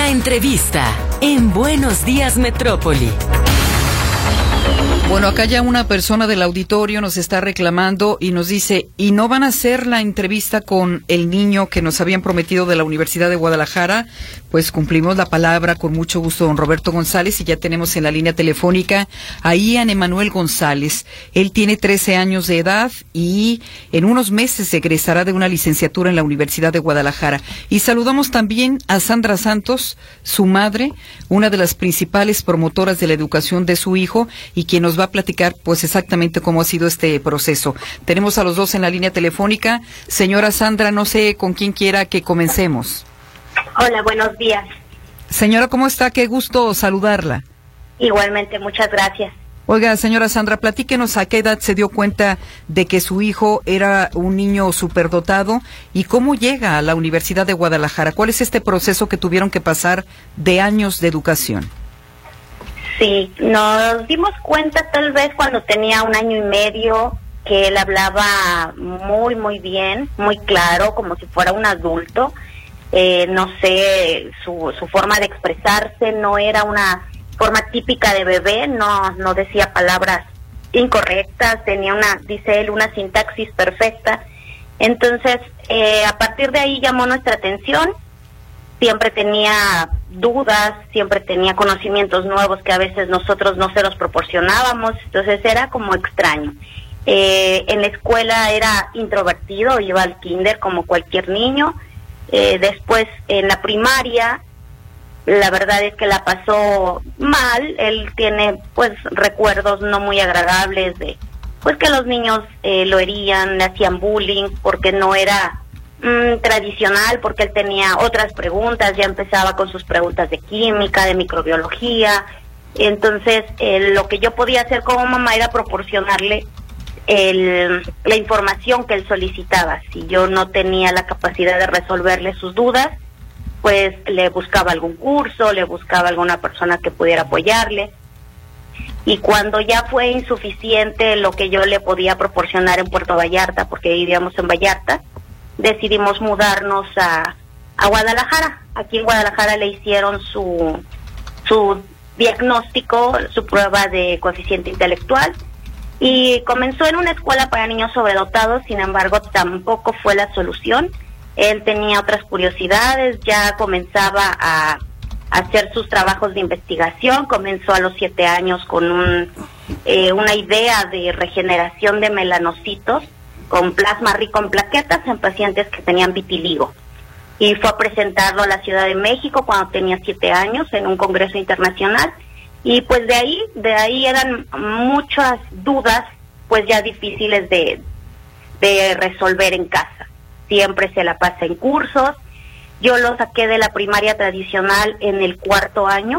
La entrevista en Buenos Días Metrópoli. Bueno, acá ya una persona del auditorio nos está reclamando y nos dice, ¿y no van a hacer la entrevista con el niño que nos habían prometido de la Universidad de Guadalajara? Pues cumplimos la palabra con mucho gusto, don Roberto González, y ya tenemos en la línea telefónica a Ian Emanuel González. Él tiene 13 años de edad y en unos meses egresará de una licenciatura en la Universidad de Guadalajara. Y saludamos también a Sandra Santos, su madre, una de las principales promotoras de la educación de su hijo y quien nos va a platicar pues exactamente cómo ha sido este proceso. Tenemos a los dos en la línea telefónica. Señora Sandra, no sé con quién quiera que comencemos. Hola, buenos días. Señora, ¿cómo está? Qué gusto saludarla. Igualmente, muchas gracias. Oiga, señora Sandra, platíquenos a qué edad se dio cuenta de que su hijo era un niño superdotado y cómo llega a la Universidad de Guadalajara. ¿Cuál es este proceso que tuvieron que pasar de años de educación? Sí, nos dimos cuenta tal vez cuando tenía 1 año y medio que él hablaba muy bien, muy claro, como si fuera un adulto. No sé, su forma de expresarse no era una forma típica de bebé, no decía palabras incorrectas, tenía dice él, una sintaxis perfecta. Entonces, a partir de ahí llamó nuestra atención. Siempre tenía dudas, siempre tenía conocimientos nuevos que a veces nosotros no se los proporcionábamos, entonces era como extraño. En la escuela era introvertido, iba al kinder como cualquier niño. Después en la primaria, la verdad es que la pasó mal. Él tiene pues recuerdos no muy agradables de pues que los niños lo herían, le hacían bullying porque no era tradicional, porque él tenía otras preguntas, ya empezaba con sus preguntas de química, de microbiología. Entonces lo que yo podía hacer como mamá era proporcionarle la información que él solicitaba. Si yo no tenía la capacidad de resolverle sus dudas, pues le buscaba algún curso, le buscaba alguna persona que pudiera apoyarle. Y cuando ya fue insuficiente lo que yo le podía proporcionar en Puerto Vallarta, porque vivíamos en Vallarta, decidimos mudarnos a Guadalajara. Aquí en Guadalajara le hicieron su diagnóstico, su prueba de coeficiente intelectual, y comenzó en una escuela para niños sobredotados. Sin embargo, tampoco fue la solución. Él tenía otras curiosidades, ya comenzaba a hacer sus trabajos de investigación. Comenzó a los 7 años con una idea de regeneración de melanocitos con plasma rico en plaquetas en pacientes que tenían vitiligo. Y fue a presentarlo a la Ciudad de México cuando tenía 7 años en un congreso internacional. Y pues de ahí eran muchas dudas, pues ya difíciles de resolver en casa. Siempre se la pasa en cursos. Yo lo saqué de la primaria tradicional en el 4º año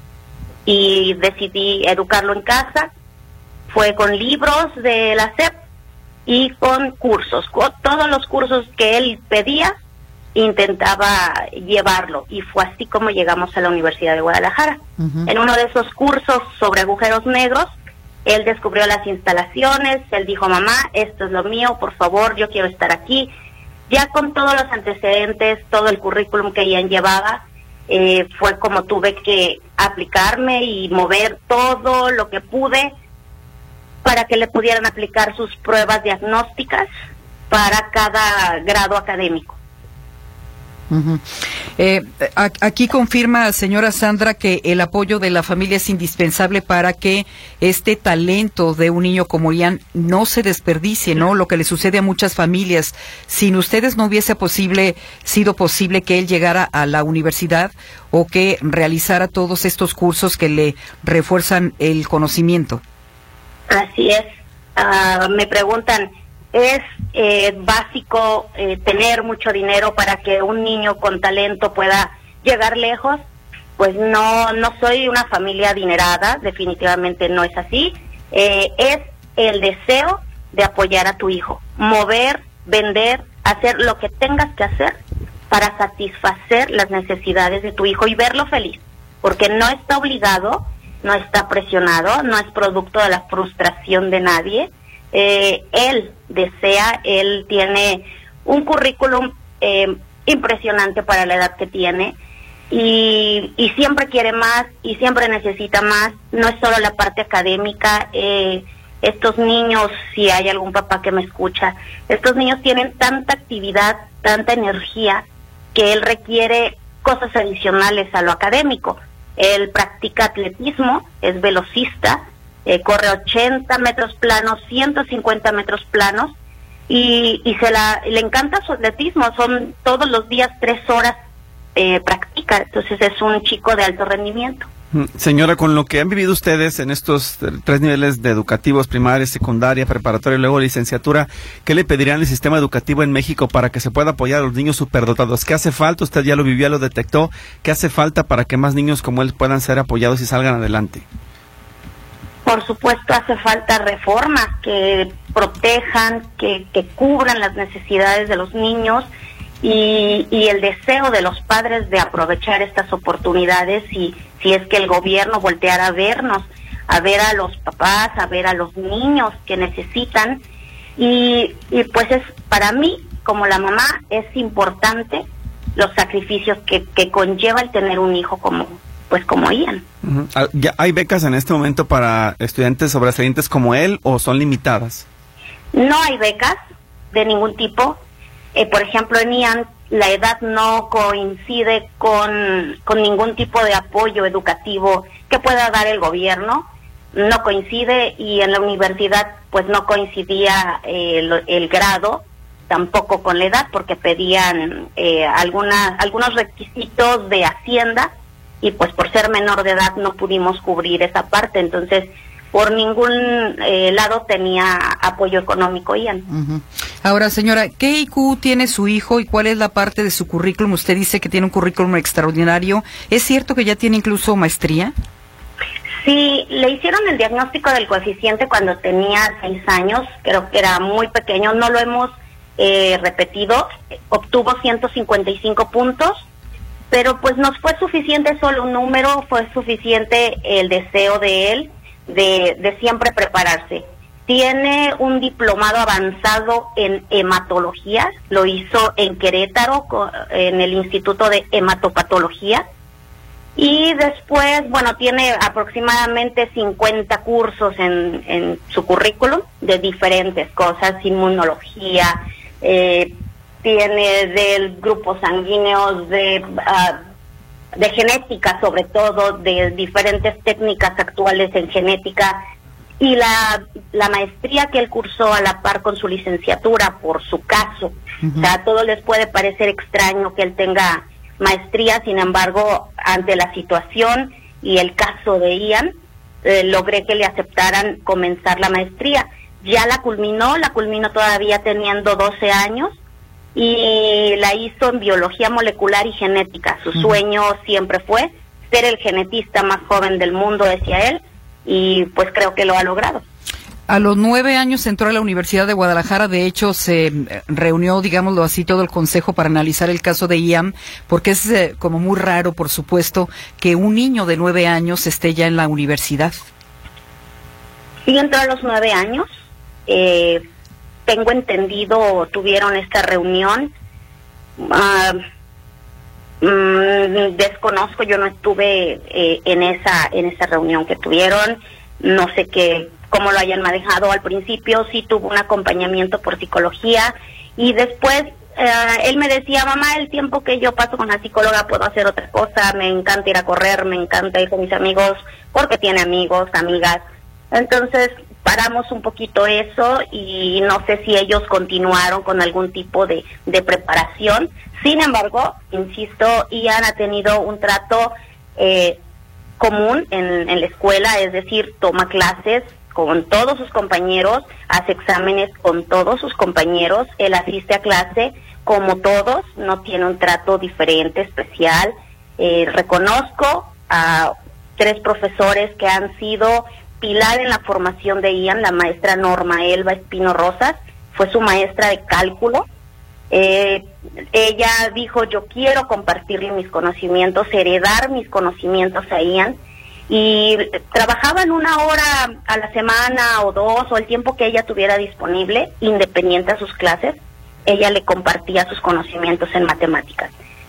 y decidí educarlo en casa. Fue con libros de la SEP y con cursos. Con todos los cursos que él pedía, intentaba llevarlo, y fue así como llegamos a la Universidad de Guadalajara. En uno de esos cursos sobre agujeros negros, él descubrió las instalaciones. Él dijo: mamá, esto es lo mío, por favor, yo quiero estar aquí. Ya con todos los antecedentes, todo el currículum que Ian llevaba, fue como tuve que aplicarme y mover todo lo que pude para que le pudieran aplicar sus pruebas diagnósticas para cada grado académico. Aquí confirma, señora Sandra, que el apoyo de la familia es indispensable para que este talento de un niño como Ian no se desperdicie, ¿no? Lo que le sucede a muchas familias. Sin ustedes no hubiese sido posible que él llegara a la universidad o que realizara todos estos cursos que le refuerzan el conocimiento. Así es. Me preguntan, ¿es básico tener mucho dinero para que un niño con talento pueda llegar lejos? Pues no soy una familia adinerada, definitivamente no es así. Es el deseo de apoyar a tu hijo, mover, vender, hacer lo que tengas que hacer para satisfacer las necesidades de tu hijo y verlo feliz, porque no está obligado, no está presionado, no es producto de la frustración de nadie. Él desea, él tiene un currículum impresionante para la edad que tiene. y siempre quiere más y siempre necesita más. No es solo la parte académica. Estos niños, si hay algún papá que me escucha, estos niños tienen tanta actividad, tanta energía, que él requiere cosas adicionales a lo académico. Él practica atletismo, es velocista, corre 80 metros planos, 150 metros planos, y le encanta su atletismo. Son todos los días 3 horas practica, entonces es un chico de alto rendimiento. Señora, con lo que han vivido ustedes en estos 3 niveles de educativos, primaria, secundaria, preparatoria y luego licenciatura, ¿qué le pedirían al sistema educativo en México para que se pueda apoyar a los niños superdotados? ¿Qué hace falta? Usted ya lo vivió, lo detectó. ¿Qué hace falta para que más niños como él puedan ser apoyados y salgan adelante? Por supuesto, hace falta reformas que protejan, que cubran las necesidades de los niños, y el deseo de los padres de aprovechar estas oportunidades, y si es que el gobierno volteara a vernos, a ver a los papás, a ver a los niños que necesitan, y pues para mí, como la mamá, es importante los sacrificios que conlleva el tener un hijo como Ian. ¿Ya hay becas en este momento para estudiantes sobresalientes como él o son limitadas? No hay becas de ningún tipo. Por ejemplo, en Ian la edad no coincide con ningún tipo de apoyo educativo que pueda dar el gobierno, no coincide, y en la universidad pues no coincidía el grado tampoco con la edad, porque pedían algunos requisitos de Hacienda, y pues por ser menor de edad no pudimos cubrir esa parte. Entonces por ningún lado tenía apoyo económico Ian. Ahora, señora, ¿qué IQ tiene su hijo y cuál es la parte de su currículum? Usted dice que tiene un currículum extraordinario. ¿Es cierto que ya tiene incluso maestría? Sí, le hicieron el diagnóstico del coeficiente cuando tenía 6 años, creo que era muy pequeño, no lo hemos repetido. Obtuvo 155 puntos, pero pues nos fue suficiente solo un número, fue suficiente el deseo de él de siempre prepararse. Tiene un diplomado avanzado en hematología, lo hizo en Querétaro, en el Instituto de Hematopatología, y después, bueno, tiene aproximadamente 50 cursos en su currículum de diferentes cosas, inmunología, tiene del grupos sanguíneos, de genética, sobre todo, de diferentes técnicas actuales en genética, y la maestría que él cursó a la par con su licenciatura, por su caso. O sea, a todos les puede parecer extraño que él tenga maestría, sin embargo, ante la situación y el caso de Ian, logré que le aceptaran comenzar la maestría. Ya la culminó todavía teniendo 12 años, y la hizo en biología molecular y genética. Su sueño siempre fue ser el genetista más joven del mundo, decía él, y pues creo que lo ha logrado. A los 9 años entró a la Universidad de Guadalajara. De hecho, se reunió, digámoslo así, todo el consejo para analizar el caso de Ian, porque es como muy raro, por supuesto, que un niño de 9 años esté ya en la universidad. Sí, entró a los 9 años. Tengo entendido, tuvieron esta reunión. Desconozco, yo no estuve en esa reunión que tuvieron. No sé cómo lo hayan manejado. Al principio sí tuvo un acompañamiento por psicología, y después él me decía: mamá, el tiempo que yo paso con la psicóloga puedo hacer otra cosa, me encanta ir a correr, me encanta ir con mis amigos, porque tiene amigos, amigas. Entonces paramos un poquito eso, y no sé si ellos continuaron con algún tipo de preparación. Sin embargo, insisto, Ian ha tenido un trato común en la escuela, es decir, toma clases con todos sus compañeros, hace exámenes con todos sus compañeros, él asiste a clase como todos, no tiene un trato diferente, especial. Reconozco a 3 profesores que han sido pilar en la formación de Ian. La maestra Norma Elba Espino Rosas fue su maestra de cálculo. Ella dijo: yo quiero compartirle mis conocimientos, heredar mis conocimientos a Ian, y trabajaban 1 hora a la semana o 2, o el tiempo que ella tuviera disponible, independiente a sus clases. Ella le compartía sus conocimientos en matemáticas.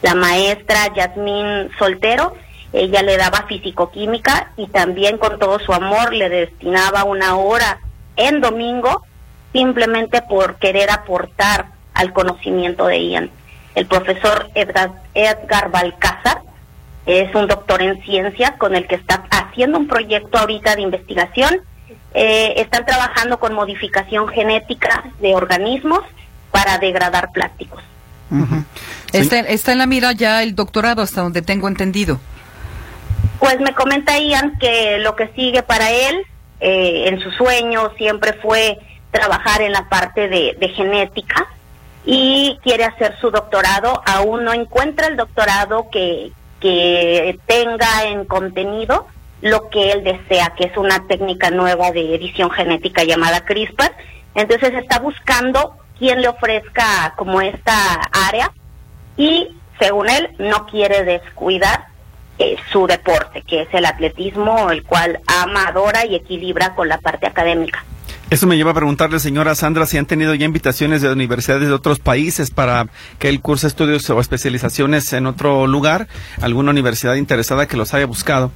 La maestra Yasmín Soltero, ella le daba fisicoquímica y también con todo su amor le destinaba 1 hora en domingo simplemente por querer aportar al conocimiento de Ian. El profesor Edgar Balcázar es un doctor en ciencias con el que está haciendo un proyecto ahorita de investigación. Están trabajando con modificación genética de organismos para degradar plásticos. Uh-huh. Está en la mira ya el doctorado, hasta donde tengo entendido. Pues me comenta Ian que lo que sigue para él, en su sueño, siempre fue trabajar en la parte de genética y quiere hacer su doctorado. Aún no encuentra el doctorado que tenga en contenido lo que él desea, que es una técnica nueva de edición genética llamada CRISPR. Entonces está buscando quien le ofrezca como esta área y, según él, no quiere descuidar su deporte, que es el atletismo, el cual ama, adora y equilibra con la parte académica. Eso me lleva a preguntarle, señora Sandra, si han tenido ya invitaciones de universidades de otros países para que él curse estudios o especializaciones en otro lugar, alguna universidad interesada que los haya buscado.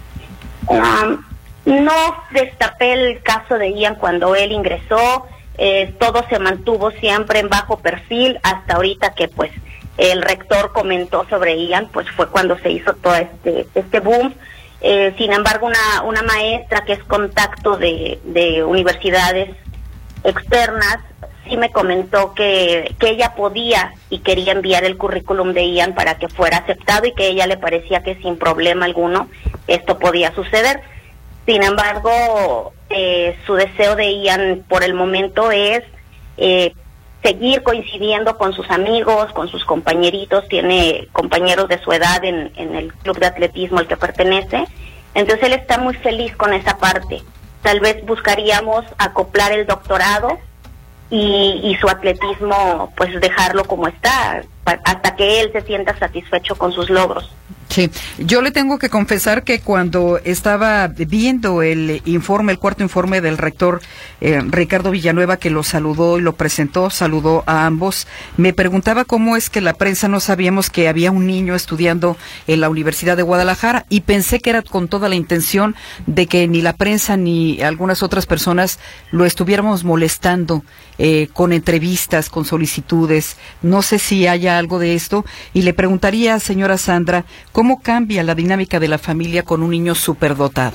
No destapé el caso de Ian cuando él ingresó, todo se mantuvo siempre en bajo perfil hasta ahorita que pues el rector comentó sobre Ian, pues fue cuando se hizo todo este boom. Sin embargo, una maestra que es contacto de universidades externas sí me comentó que ella podía y quería enviar el currículum de Ian para que fuera aceptado y que a ella le parecía que sin problema alguno esto podía suceder. Sin embargo, su deseo de Ian por el momento es seguir coincidiendo con sus amigos, con sus compañeritos. Tiene compañeros de su edad en el club de atletismo al que pertenece. Entonces él está muy feliz con esa parte. Tal vez buscaríamos acoplar el doctorado y su atletismo, pues dejarlo como está, hasta que él se sienta satisfecho con sus logros. Sí, yo le tengo que confesar que cuando estaba viendo el informe, el cuarto informe del rector Ricardo Villanueva, que lo saludó y lo presentó, saludó a ambos, me preguntaba cómo es que la prensa no sabíamos que había un niño estudiando en la Universidad de Guadalajara, y pensé que era con toda la intención de que ni la prensa ni algunas otras personas lo estuviéramos molestando con entrevistas, con solicitudes. No sé si haya algo de esto, y le preguntaría, señora Sandra, ¿cómo cambia la dinámica de la familia con un niño superdotado?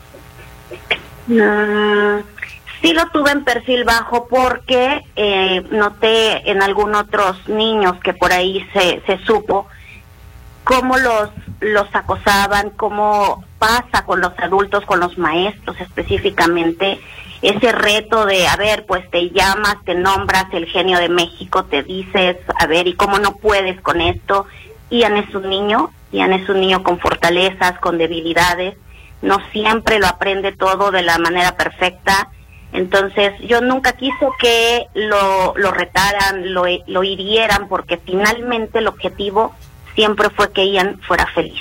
Sí lo tuve en perfil bajo porque noté en algunos otros niños que por ahí se supo cómo los acosaban, cómo pasa con los adultos, con los maestros específicamente, ese reto de, a ver, pues te llamas, te nombras el genio de México, te dices, a ver, ¿y cómo no puedes con esto? Ian es un niño con fortalezas, con debilidades, no siempre lo aprende todo de la manera perfecta. Entonces yo nunca quise que lo retaran, lo hirieran, porque finalmente el objetivo siempre fue que Ian fuera feliz.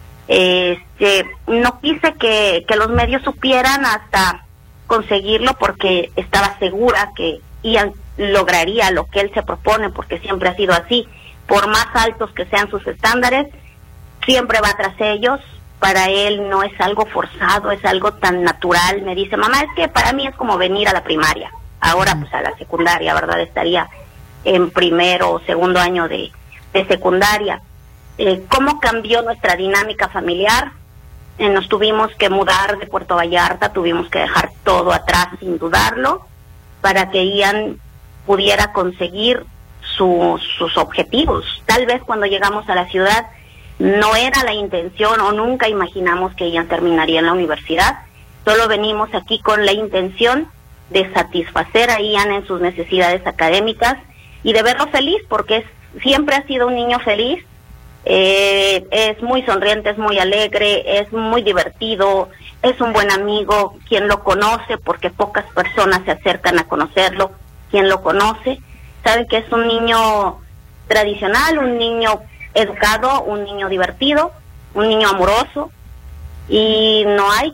No quise que los medios supieran hasta conseguirlo, porque estaba segura que Ian lograría lo que él se propone, porque siempre ha sido así. Por más altos que sean sus estándares, siempre va tras ellos. Para él no es algo forzado, es algo tan natural. Me dice, mamá, es que para mí es como venir a la primaria. Ahora pues a la secundaria, ¿verdad? Estaría en primero o segundo año de secundaria. ¿Cómo cambió nuestra dinámica familiar? Nos tuvimos que mudar de Puerto Vallarta, tuvimos que dejar todo atrás sin dudarlo, para que Ian pudiera conseguir sus objetivos. Tal vez cuando llegamos a la ciudad no era la intención, o nunca imaginamos que Ian terminaría en la universidad. Solo venimos aquí con la intención de satisfacer a Ian en sus necesidades académicas y de verlo feliz, porque siempre ha sido un niño feliz. Es muy sonriente, es muy alegre, es muy divertido, es un buen amigo. Quien lo conoce, porque pocas personas se acercan a conocerlo, quien lo conoce sabe que es un niño tradicional, un niño educado, un niño divertido, un niño amoroso, y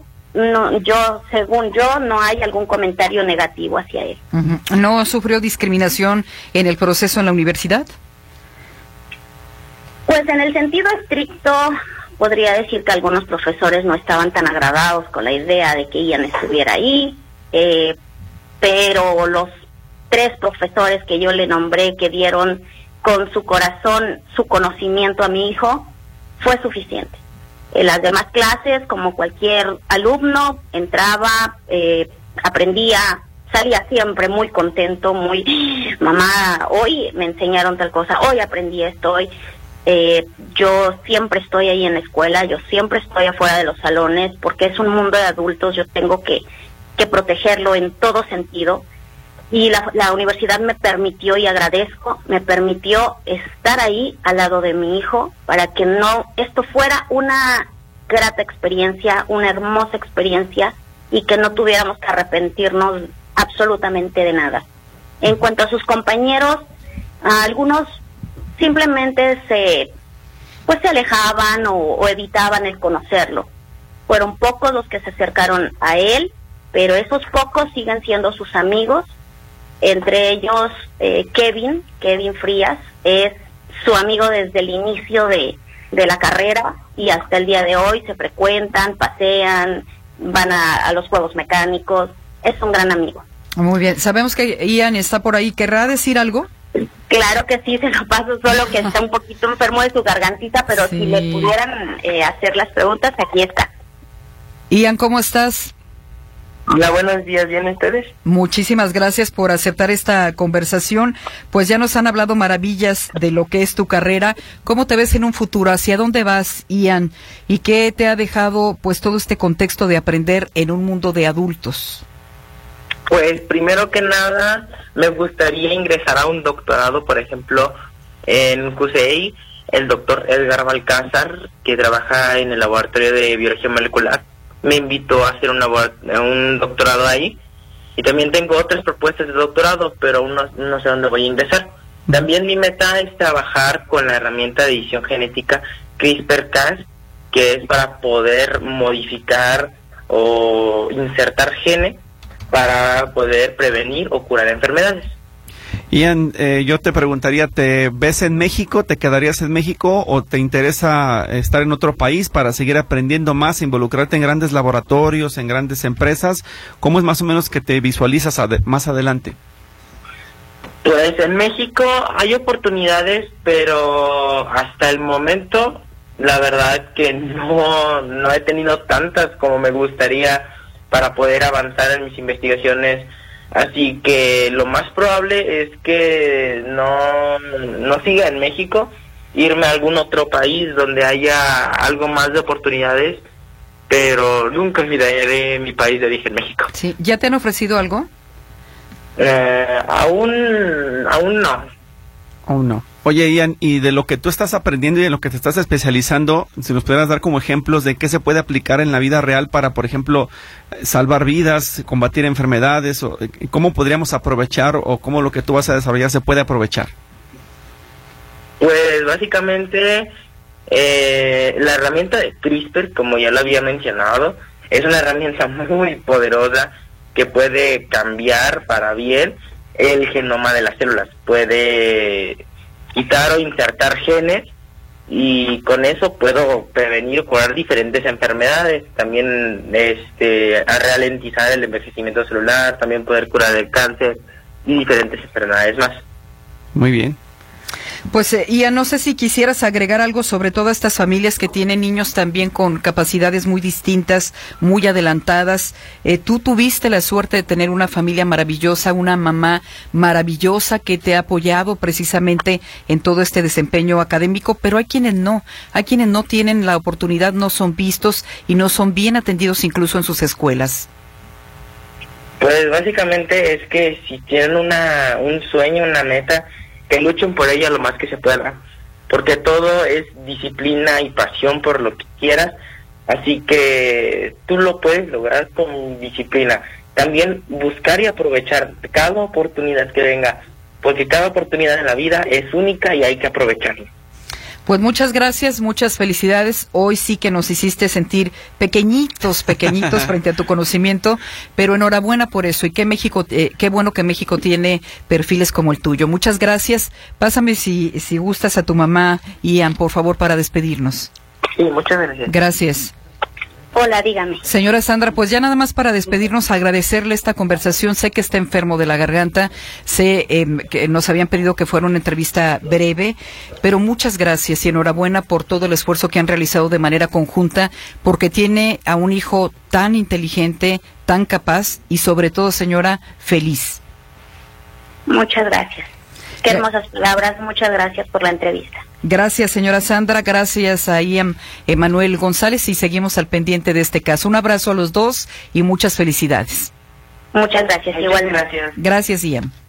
según yo, no hay algún comentario negativo hacia él. Uh-huh. ¿No sufrió discriminación en el proceso en la universidad? Pues en el sentido estricto, podría decir que algunos profesores no estaban tan agradados con la idea de que Ian estuviera ahí, pero los 3 profesores que yo le nombré, que dieron con su corazón su conocimiento a mi hijo, fue suficiente. En las demás clases, como cualquier alumno, entraba, aprendía, salía siempre muy contento, muy, mamá, hoy me enseñaron tal cosa, hoy aprendí esto, hoy. Yo siempre estoy ahí en la escuela, yo siempre estoy afuera de los salones, porque es un mundo de adultos, yo tengo que protegerlo en todo sentido. Y la universidad me permitió, y agradezco, me permitió estar ahí al lado de mi hijo para que esto fuera una grata experiencia, una hermosa experiencia, y que no tuviéramos que arrepentirnos absolutamente de nada. En cuanto a sus compañeros, algunos simplemente se alejaban o evitaban el conocerlo. Fueron pocos los que se acercaron a él, pero esos pocos siguen siendo sus amigos. Entre ellos, Kevin Frías, es su amigo desde el inicio de la carrera, y hasta el día de hoy se frecuentan, pasean, van a los juegos mecánicos. Es un gran amigo. Muy bien. Sabemos que Ian está por ahí. ¿Querrá decir algo? Claro que sí, se lo paso, solo que está un poquito enfermo de su gargantita, pero sí. Si le pudieran hacer las preguntas, aquí está. Ian, ¿cómo estás? Hola, buenos días, ¿bien ustedes? Muchísimas gracias por aceptar esta conversación. Pues ya nos han hablado maravillas de lo que es tu carrera. ¿Cómo te ves en un futuro? ¿Hacia dónde vas, Ian? ¿Y qué te ha dejado pues todo este contexto de aprender en un mundo de adultos? Pues primero que nada, me gustaría ingresar a un doctorado, por ejemplo, en QCI. El doctor Edgar Balcázar, que trabaja en el laboratorio de biología molecular, me invitó a hacer un doctorado ahí, y también tengo otras propuestas de doctorado, pero aún no sé dónde voy a ingresar. También mi meta es trabajar con la herramienta de edición genética CRISPR-Cas, que es para poder modificar o insertar genes para poder prevenir o curar enfermedades. Ian, yo te preguntaría, ¿te ves en México? ¿Te quedarías en México o te interesa estar en otro país para seguir aprendiendo más, involucrarte en grandes laboratorios, en grandes empresas? ¿Cómo es más o menos que te visualizas más adelante? Pues en México hay oportunidades, pero hasta el momento la verdad que no he tenido tantas como me gustaría para poder avanzar en mis investigaciones. Así que lo más probable es que no siga en México, irme a algún otro país donde haya algo más de oportunidades, pero nunca olvidaré mi país de origen, México. Sí. ¿Ya te han ofrecido algo? Aún no. Aún no. Oye, Ian, y de lo que tú estás aprendiendo y en lo que te estás especializando, si nos pudieras dar como ejemplos de qué se puede aplicar en la vida real para, por ejemplo, salvar vidas, combatir enfermedades, o cómo podríamos aprovechar o cómo lo que tú vas a desarrollar se puede aprovechar. Pues básicamente la herramienta de CRISPR, como ya lo había mencionado, es una herramienta muy poderosa que puede cambiar para bien el genoma de las células. Puede quitar o insertar genes, y con eso puedo prevenir o curar diferentes enfermedades. También a ralentizar el envejecimiento celular, también poder curar el cáncer y diferentes enfermedades más. Muy bien. Pues Ian, no sé si quisieras agregar algo sobre todas estas familias que tienen niños también con capacidades muy distintas, muy adelantadas. Tú tuviste la suerte de tener una familia maravillosa, una mamá maravillosa que te ha apoyado precisamente en todo este desempeño académico, pero hay quienes no tienen la oportunidad, no son vistos y no son bien atendidos incluso en sus escuelas. Pues básicamente es que si tienen un sueño, una meta, que luchen por ella lo más que se pueda, porque todo es disciplina y pasión por lo que quieras, así que tú lo puedes lograr con disciplina. También buscar y aprovechar cada oportunidad que venga, porque cada oportunidad en la vida es única y hay que aprovecharla. Pues muchas gracias, muchas felicidades. Hoy sí que nos hiciste sentir pequeñitos frente a tu conocimiento, pero enhorabuena por eso. Y qué bueno que México tiene perfiles como el tuyo. Muchas gracias. Pásame si gustas a tu mamá, Ian, por favor, para despedirnos. Sí, muchas gracias. Gracias. Hola, dígame. Señora Sandra, pues ya nada más para despedirnos, agradecerle esta conversación. Sé que está enfermo de la garganta, sé que nos habían pedido que fuera una entrevista breve, pero muchas gracias y enhorabuena por todo el esfuerzo que han realizado de manera conjunta, porque tiene a un hijo tan inteligente, tan capaz y sobre todo, señora, feliz. Muchas gracias. Qué hermosas palabras. Muchas gracias por la entrevista. Gracias, señora Sandra. Gracias a Ian Emanuel González y seguimos al pendiente de este caso. Un abrazo a los dos y muchas felicidades. Muchas gracias. Igualmente. Gracias. Gracias, Ian.